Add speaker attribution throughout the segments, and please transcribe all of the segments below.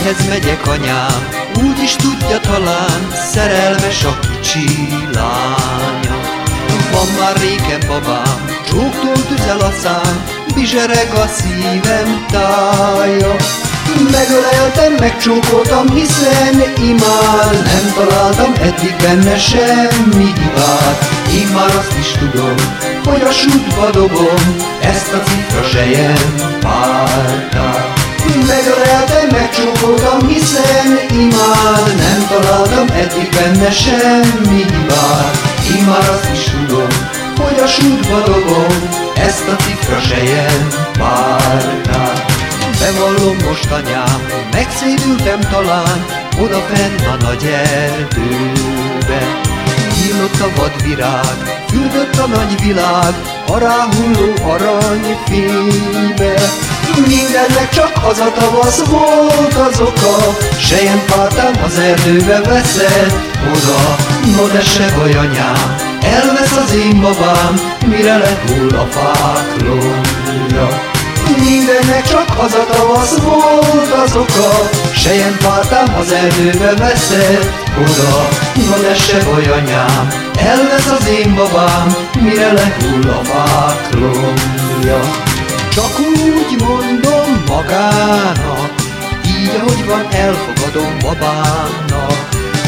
Speaker 1: mihez megyek anyám, úgy is tudja talán, szerelmes a kicsi lánya. Van már régen babám, csóktól tüzel a szám, bizsereg a szívem tája. Megöleltem, megcsókoltam, hiszen imád, nem találtam eddig benne semmi hibát. Én már azt is tudom, hogy a sútba dobom ezt a cifra sejem pártát. Megöleltem, megcsókoltam, hiszen imád, nem találtam eddig benne semmi hibát. Én már azt is tudom, hogy a sútba dobom ezt a cifra sejem pártát. Bevallom most anyám, megszédültem talán odafenn a nagy erdőbe. Nyílott a vadvirág, fürdött a nagy világ a ráhulló aranyfénybe. Mindennek csak az a tavasz volt az oka, selyempártám az erdőbe veszett oda. No de se baj anyám, elvesz az én babám, mire lehull a fák lombja. Mindennek csak az a tavasz volt az oka, selyempártám az erdőbe veszett oda. No de se baj anyám, elvesz az én babám, mire lehull a fák lombja. Csak úgy mondom magának, így ahogy van elfogadom babámnak.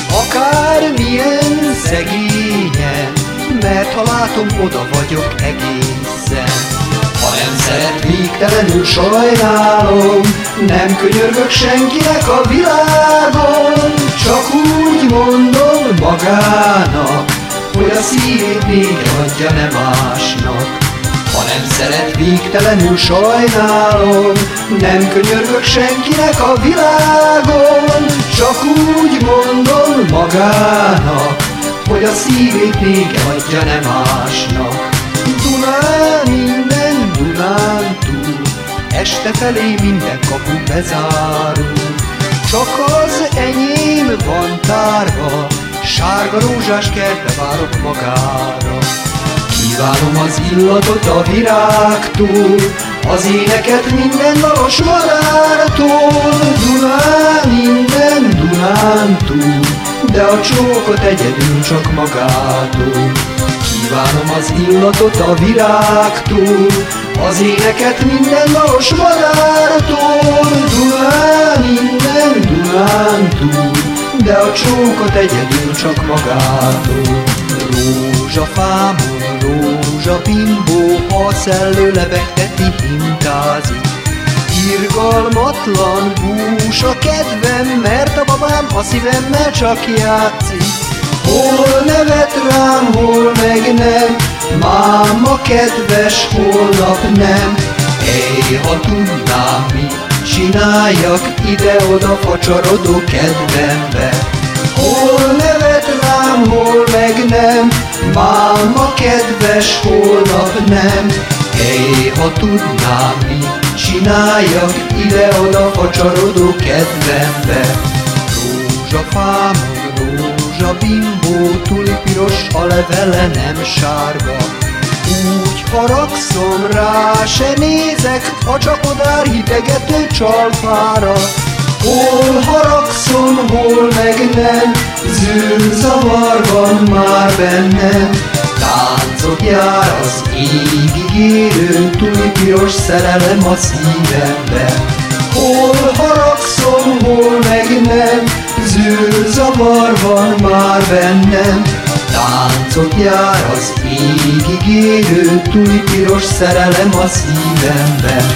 Speaker 1: Akármilyen szegényen, mert ha látom oda vagyok egészen. Ha nem szeret, végtelenül sajnálom, nem könyörgök senkinek a világon. Csak úgy mondom magának, hogy a szívét még adja nem másnak. Ha nem szeret, végtelenül sajnálom, nem könyörgök senkinek a világon. Csak úgy mondom magának, hogy a szívét még adja nem másnak. Dunán minden, Dunán túl, este felé minden kapu bezárul. Csak az enyém van tárva, sárga rózsás kertbe várok magára. Kívánom az illatot a virágtól, az éneket minden dalos madártól. Dunán innen, Dunán túl, de a csókot egyedül csak magától. Kívánom az illatot a virágtól, az éneket minden dalos madártól. Dunán innen, Dunán túl, de a csókot egyedül csak magától. Rózsafámon, rózsabimbó, ha a szellő lebegteti, hintázik. Irgalmatlan bús a kedvem, mert a babám a szívemmel csak játszik. Hol nevet rám, hol meg nem, máma kedves, holnap nem. Éj, ha tudnám, mit csináljak ide-oda facsarodó kedvembe. Hol nevet rám, hol meg nem, máma kedves, holnap nem. Éj, ha tudnám, mit csináljak ide-oda facsarodó kedvembe. Rózsafámon, rózsabimbó, tulipiros a levele, nem sárga. Úgy haragszom rá, se nézek a csapodár hidegető csalfára. Hol haragszom, hol meg nem, zűrzavar van már bennem. Táncot jár az égig érő, tulipiros szerelem a szívembe. Hol haragszom, hol meg nem, zűrzavar van már bennem. Táncot jár az égig érő, tulipiros szerelem a szívembe.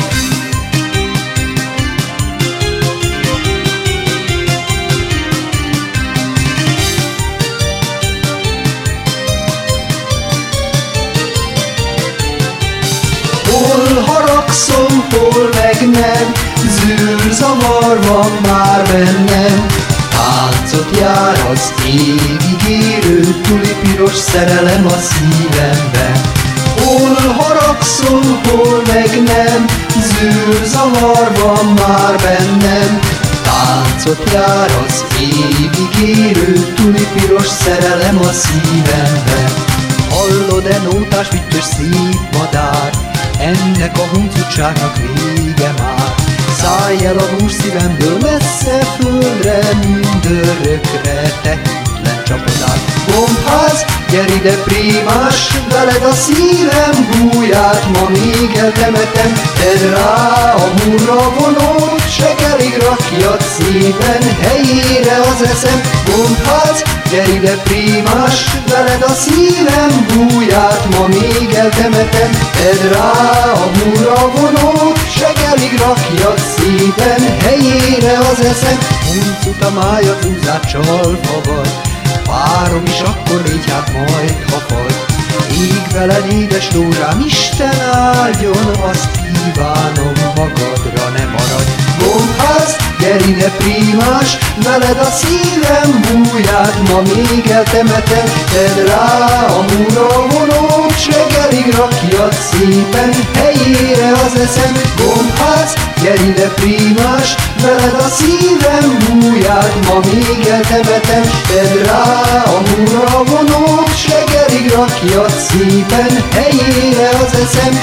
Speaker 1: Hol haragszom, hol meg nem, zűrzavar van már bennem. Táncot jár az égig érő, tulipiros szerelem a szívembe. Hol haragszom, hol meg nem, zűrzavar van már bennem. Táncot jár az égig érő, tulipiros szerelem a szívembe. Hallod-e nótás, vittös szép madár, ennek a huncutságnak vége már. Szállj el a bús szívemből messze földre, mindörökre te hitlen csapodát. Gombház, gyere ide prímás, veled a szívem búját, ma még eltemetem. Tedd rá a hurra vonót, segelig rakjad szépen helyére az eszem. Gombház, gyere ide prímás, veled a szívem búját, ma még eltemetem. Tedd rá a hurra vonót, segelig rakjad szépen helyére az eszem. Huncut a mája túlzát csalfa vagy, várom is akkor légy hát majd, ha fagy. Ég veled édes rózsám, Isten áldjon, azt kívánom, magadra ne maradj. Gombház, gyere ide prímás, veled a szívem búját, ma még eltemetem. Tedd rá a hurra vonót, segelig rakjad szépen helyére az eszem. Gombház, gyere ide prímás, veled a szívem búját, ma még eltemetem. Tedd rá a hurra vonót, segelig rakjad szépen helyére az eszem.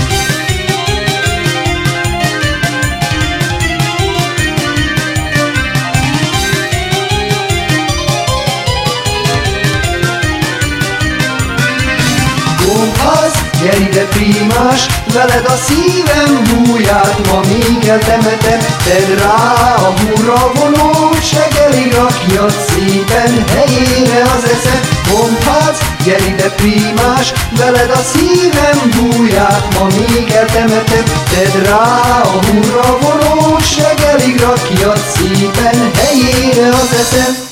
Speaker 1: Gombház, gyere ide prímás, veled a szívem búját, ma még eltemetem. Tedd rá a hurra vonót, segelig rakjad szépen helyére az eszem. Gombház, gyere ide prímás, veled a szívem búját, ma még eltemetem. Tedd rá a hurra vonót, segelig rakjad szépen helyére az eszem.